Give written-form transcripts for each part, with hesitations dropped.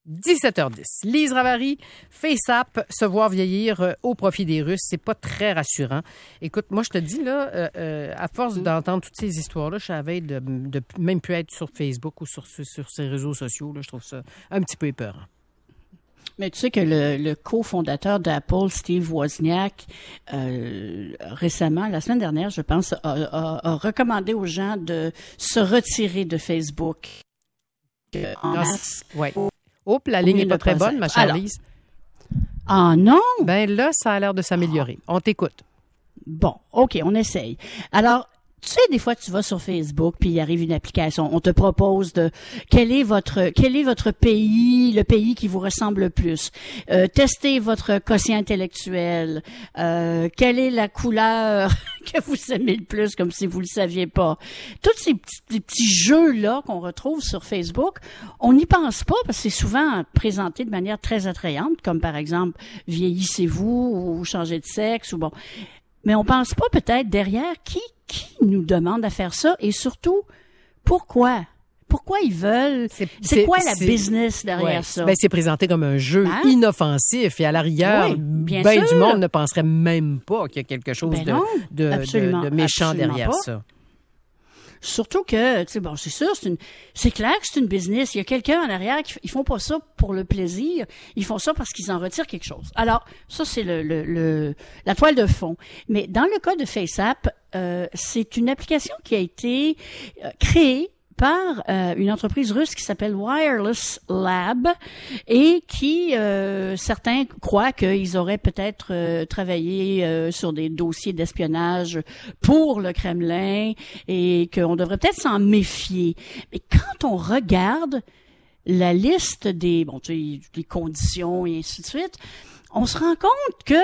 17h10. Lise Ravary, FaceApp, se voir vieillir au profit des Russes, c'est pas très rassurant. Écoute, moi je te dis là, à force d'entendre toutes ces histoires-là, je savais de même plus être sur Facebook ou sur ces réseaux sociaux. Là, je trouve ça un petit peu épeurant. Mais tu sais que le cofondateur d'Apple, Steve Wozniak, récemment, la semaine dernière, je pense, a recommandé aux gens de se retirer de Facebook. Oui. Oups, la ligne n'est pas très bonne, ma chère Lise. Ah non? Ben là, ça a l'air de s'améliorer. On t'écoute. Bon, OK, on essaye. Alors, tu sais, des fois, tu vas sur Facebook, puis il arrive une application. On te propose quel est votre pays, le pays qui vous ressemble le plus. Testez votre quotient intellectuel. Quelle est la couleur que vous aimez le plus, comme si vous le saviez pas. Tous ces petits jeux-là qu'on retrouve sur Facebook, on n'y pense pas parce que c'est souvent présenté de manière très attrayante, comme par exemple, vieillissez-vous ou changez de sexe ou bon. Mais on pense pas peut-être derrière qui nous demande à faire ça et surtout, pourquoi? Pourquoi ils veulent? C'est quoi la business derrière ça? Ben, c'est présenté comme un jeu inoffensif et à l'arrière, du monde ne penserait même pas qu'il y a quelque chose de méchant derrière ça. Surtout que, tu sais, bon, c'est sûr, c'est clair que c'est une business. Il y a quelqu'un en arrière ils font pas ça pour le plaisir. Ils font ça parce qu'ils en retirent quelque chose. Alors, ça, c'est la toile de fond. Mais dans le cas de FaceApp, c'est une application qui a été créée par une entreprise russe qui s'appelle Wireless Lab et qui, certains croient qu'ils auraient peut-être travaillé sur des dossiers d'espionnage pour le Kremlin et qu'on devrait peut-être s'en méfier. Mais quand on regarde la liste des conditions et ainsi de suite, on se rend compte que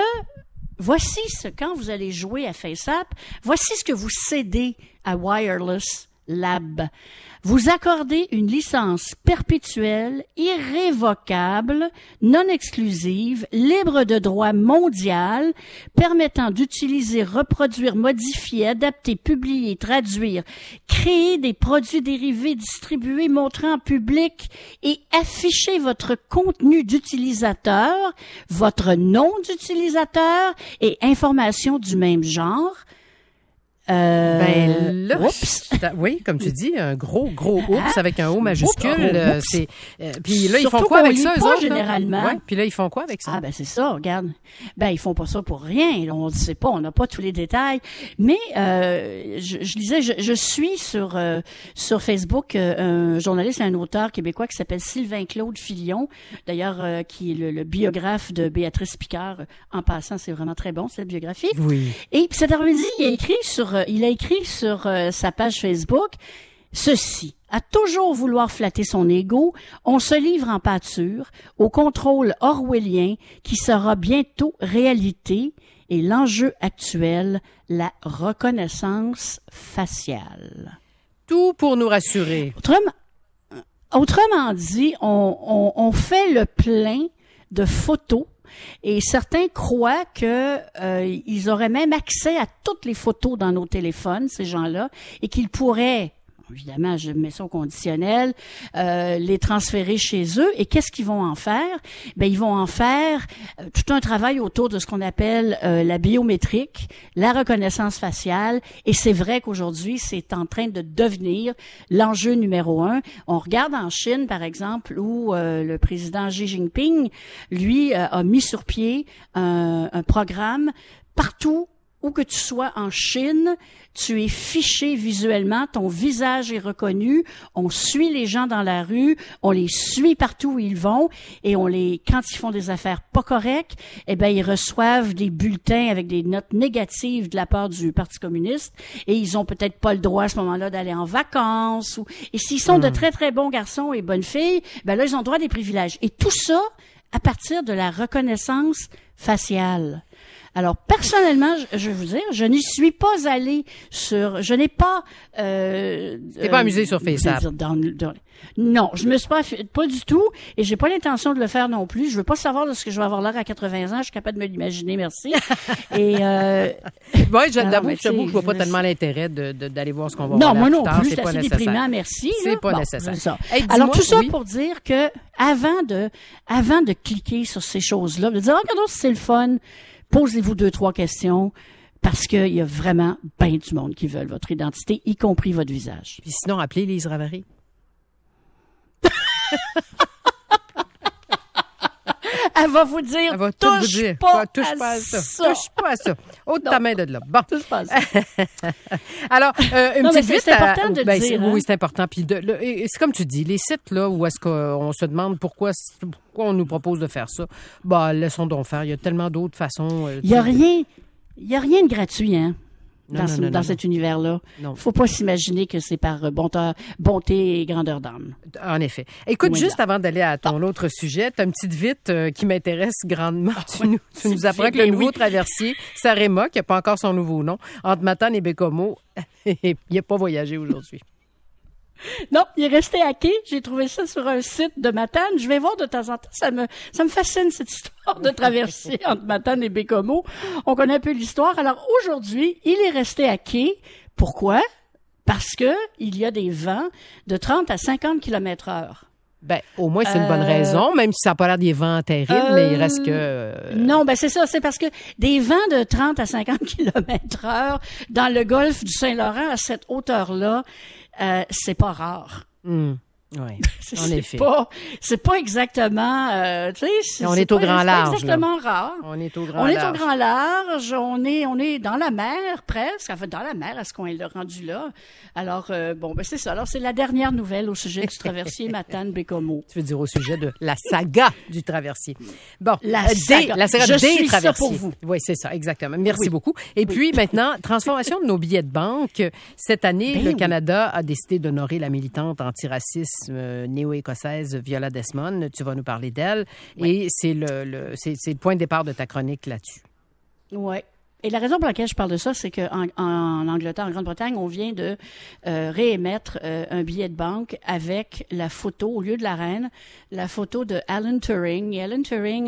quand vous allez jouer à FaceApp, voici ce que vous cédez à Wireless Lab. Vous accordez une licence perpétuelle, irrévocable, non exclusive, libre de droit mondial, permettant d'utiliser, reproduire, modifier, adapter, publier, traduire, créer des produits dérivés, distribuer, montrer en public et afficher votre contenu d'utilisateur, votre nom d'utilisateur et informations du même genre. Oui, comme tu dis, un gros oups avec un O majuscule. Puis là, ils font quoi avec ça, eux autres? Généralement. Ouais, puis là, ils font quoi avec ça? Ah, ben c'est ça, regarde. Ben, ils font pas ça pour rien. On ne sait pas, on n'a pas tous les détails. Mais je disais, je suis sur Facebook un journaliste et un auteur québécois qui s'appelle Sylvain-Claude Filion, d'ailleurs, qui est le biographe de Béatrice Picard. En passant, c'est vraiment très bon, cette biographie. Oui. Et cet après-midi, il a écrit sur sa page Facebook ceci: à toujours vouloir flatter son ego, on se livre en pâture au contrôle orwellien qui sera bientôt réalité et l'enjeu actuel, la reconnaissance faciale. Tout pour nous rassurer. Autrement dit, on fait le plein de photos. Et certains croient que ils auraient même accès à toutes les photos dans nos téléphones, ces gens-là, et qu'ils pourraient, évidemment, je mets ça au conditionnel, les transférer chez eux. Et qu'est-ce qu'ils vont en faire? Ben, ils vont en faire tout un travail autour de ce qu'on appelle la biométrique, la reconnaissance faciale. Et c'est vrai qu'aujourd'hui, c'est en train de devenir l'enjeu numéro 1. On regarde en Chine, par exemple, où le président Xi Jinping, lui, a mis sur pied un programme partout où que tu sois en Chine, tu es fiché visuellement, ton visage est reconnu, on suit les gens dans la rue, on les suit partout où ils vont et quand ils font des affaires pas correctes, eh ben ils reçoivent des bulletins avec des notes négatives de la part du Parti communiste et ils ont peut-être pas le droit à ce moment-là d'aller en vacances et s'ils sont de très très bons garçons et bonnes filles, ben là ils ont droit à des privilèges et tout ça à partir de la reconnaissance faciale. Alors, personnellement, je vais vous dire, je n'y suis pas allée je n'ai pas, T'es pas amusé sur FaceApp? Non, je me suis pas du tout, et j'ai pas l'intention de le faire non plus. Je veux pas savoir de ce que je vais avoir l'air à 80 ans. Je suis capable de me l'imaginer, merci. Et, oui, j'avoue que je vois pas tellement l'intérêt d'aller voir ce qu'on va voir. Non, moi non tard. plus, c'est assez déprimant, merci. C'est pas nécessaire. Ça. Hey, alors, tout ça pour dire que, avant de cliquer sur ces choses-là, de dire, regardons si c'est le fun, posez-vous 2-3 questions. Parce qu'il y a vraiment bien du monde qui veulent votre identité, y compris votre visage. Puis sinon, appelez Lise Ravary. Elle va vous dire, touche pas à ça. Touche pas à ça. Ôte ta main de là. Bon. Touche pas à ça. Alors, une petite vite. C'est important de le dire. Oui, c'est important. Puis c'est comme tu dis, les sites là où est-ce qu'on se demande pourquoi on nous propose de faire ça, laissons donc faire. Il y a tellement d'autres façons. Il y a rien de gratuit, hein. Dans cet univers-là. Non. Faut pas s'imaginer que c'est par bonté et grandeur d'âme. En effet. Écoute, juste avant d'aller à ton autre sujet, tu as une petite vite qui m'intéresse grandement. Tu nous apprends que le nouveau traversier, Sarema, qui n'a pas encore son nouveau nom, entre Matane et Bécomo, il n'a pas voyagé aujourd'hui. Non, il est resté à quai. J'ai trouvé ça sur un site de Matane. Je vais voir de temps en temps. Ça me fascine, cette histoire de traversier entre Matane et Bécomo. On connaît un peu l'histoire. Alors, aujourd'hui, il est resté à quai. Pourquoi? Parce que il y a des vents de 30 à 50 km/h. Au moins, c'est une bonne raison, même si ça n'a pas l'air des vents terribles, mais il reste que... Non, c'est ça. C'est parce que des vents de 30 à 50 km/h dans le golfe du Saint-Laurent à cette hauteur-là, c'est pas rare. Oui, en effet. C'est pas exactement, on est au grand large. C'est exactement rare. On est au grand large. On est dans la mer, presque. En fait, dans la mer, à ce qu'on est rendu là. Alors, c'est ça. Alors, c'est la dernière nouvelle au sujet du traversier Matane-Bécomo. Tu veux dire au sujet de la saga du traversier. Bon. La saga des traversiers. Ça pour vous. Oui, c'est ça, exactement. Merci beaucoup. Et puis, maintenant, transformation de nos billets de banque. Cette année, le Canada a décidé d'honorer la militante antiraciste néo-écossaise Viola Desmond. Tu vas nous parler d'elle. Oui. Et c'est le point de départ de ta chronique là-dessus. Oui. Et la raison pour laquelle je parle de ça, c'est qu'en Angleterre, en Grande-Bretagne, on vient de réémettre un billet de banque avec la photo, au lieu de la reine, la photo de Alan Turing. Et Alan Turing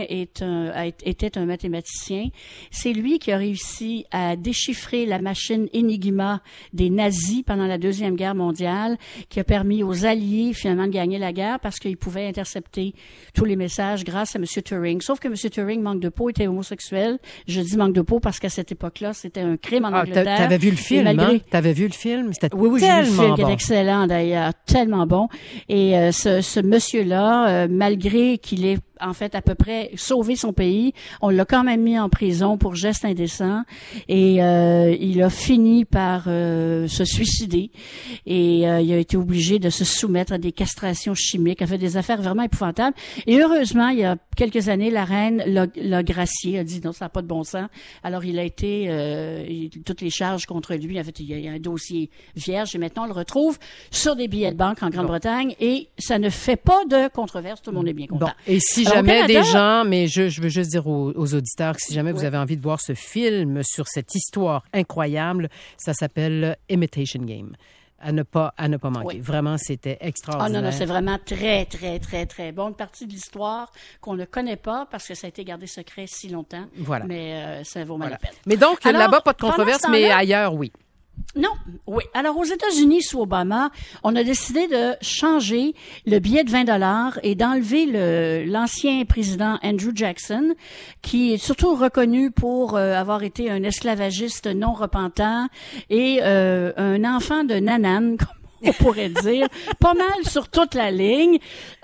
était un mathématicien. C'est lui qui a réussi à déchiffrer la machine Enigma des nazis pendant la Deuxième Guerre mondiale, qui a permis aux Alliés, finalement, de gagner la guerre parce qu'ils pouvaient intercepter tous les messages grâce à M. Turing. Sauf que M. Turing, manque de peau, était homosexuel. Je dis manque de peau parce qu'à cette époque-là, c'était un crime en Angleterre. T'avais vu le film, hein? T'avais vu le film? C'était oui, j'ai vu le film, qui est excellent d'ailleurs, tellement bon. Et ce monsieur-là, malgré qu'il ait en fait à peu près sauvé son pays, on l'a quand même mis en prison pour geste indécent et il a fini par se suicider et il a été obligé de se soumettre à des castrations chimiques, a fait des affaires vraiment épouvantables. Et heureusement, il y a quelques années, la reine l'a gracié, a dit non, ça n'a pas de bon sens. Alors il a été toutes les charges contre lui, en fait, il y a un dossier vierge et maintenant on le retrouve sur des billets de banque en Grande-Bretagne et ça ne fait pas de controverse, tout le monde est bien content. Bon. Et si jamais des gens, mais je veux juste dire aux auditeurs que si jamais vous avez envie de voir ce film sur cette histoire incroyable, ça s'appelle Imitation Game. À ne pas manquer. Oui. Vraiment, c'était extraordinaire. Non, c'est vraiment très, très, très, très bon. Une partie de l'histoire qu'on ne connaît pas parce que ça a été gardé secret si longtemps. Voilà. Mais ça vaut mal la peine. Mais donc, là-bas, pas de controverse, mais ailleurs, oui. Non, oui. Alors, aux États-Unis, sous Obama, on a décidé de changer le billet de 20$ et d'enlever l'ancien président Andrew Jackson, qui est surtout reconnu pour avoir été un esclavagiste non repentant et un enfant de nanane, on pourrait dire, pas mal sur toute la ligne.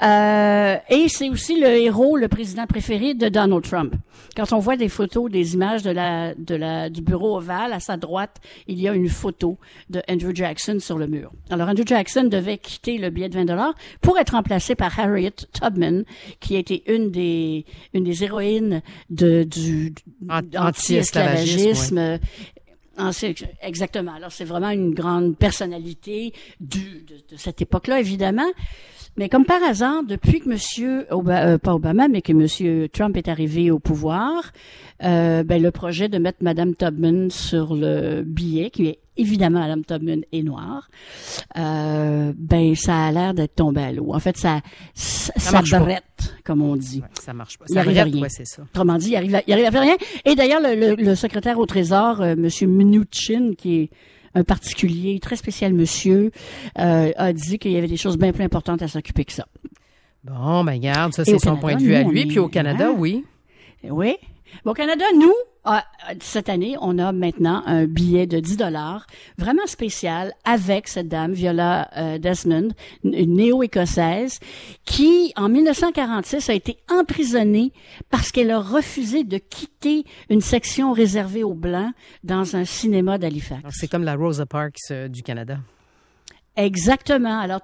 Et c'est aussi le héros, le président préféré de Donald Trump. Quand on voit des photos, des images du bureau ovale, à sa droite, il y a une photo de Andrew Jackson sur le mur. Alors, Andrew Jackson devait quitter le billet de 20$ pour être remplacé par Harriet Tubman, qui a été une des héroïnes du anti-esclavagisme. Exactement. Alors, c'est vraiment une grande personnalité de cette époque-là, évidemment. Mais comme par hasard, depuis que pas Obama, mais que monsieur Trump est arrivé au pouvoir, le projet de mettre Madame Tubman sur le billet, qui est évidemment Madame Tubman est noire, ça a l'air d'être tombé à l'eau. En fait, ça brette, comme on dit. Ouais, ça marche pas. Il arrive à rien. Ouais, c'est ça. Autrement dit, il arrive à faire rien. Et d'ailleurs, le secrétaire au Trésor, monsieur Mnuchin, qui est un particulier, très spécial monsieur, a dit qu'il y avait des choses bien plus importantes à s'occuper que ça. Bon, ben regarde, ça c'est son point de vue à lui. Puis au Canada, oui. Oui. Bon, au Canada, nous, cette année, on a maintenant un billet de 10 $ vraiment spécial avec cette dame, Viola Desmond, une néo-écossaise, qui, en 1946, a été emprisonnée parce qu'elle a refusé de quitter une section réservée aux Blancs dans un cinéma d'Halifax. Alors, c'est comme la Rosa Parks du Canada. Exactement. Alors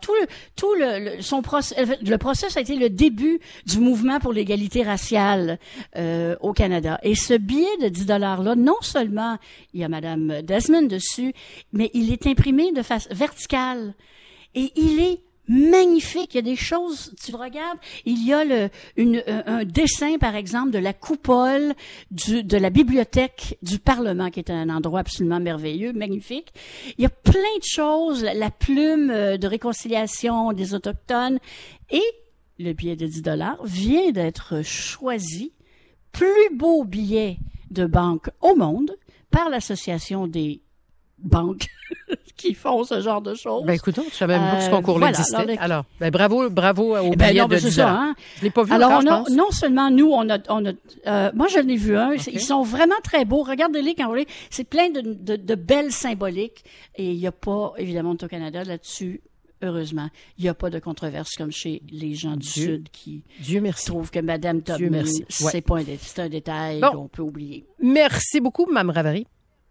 le procès a été le début du mouvement pour l'égalité raciale au Canada. Et ce billet de 10 $ là, non seulement il y a Madame Desmond dessus, mais il est imprimé de face verticale et il est magnifique. Il y a des choses, tu le regardes, il y a un dessin, par exemple, de la coupole de la bibliothèque du Parlement, qui est un endroit absolument merveilleux, magnifique. Il y a plein de choses, la plume de réconciliation des Autochtones, et le billet de 10 $ vient d'être choisi plus beau billet de banque au monde par l'Association des banques qui font ce genre de choses. Ben écoutons, je savais même pas que ce concours-là existait. Alors, bravo au billet de 10 $. Je l'ai pas vu encore, je pense. Non seulement nous, on a moi je l'ai vu un, okay. Ils sont vraiment très beaux. Regardez-les quand vous voulez. C'est plein de belles symboliques et il n'y a pas, évidemment, au Canada là-dessus. Heureusement, il n'y a pas de controverse comme chez les gens du Sud qui trouvent que Mme Tubman, c'est un détail qu'on peut oublier. Merci beaucoup, Mme Ravary.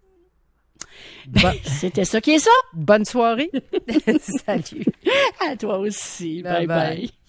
C'était ça qui est ça. Bonne soirée. Salut. À toi aussi. Bye bye.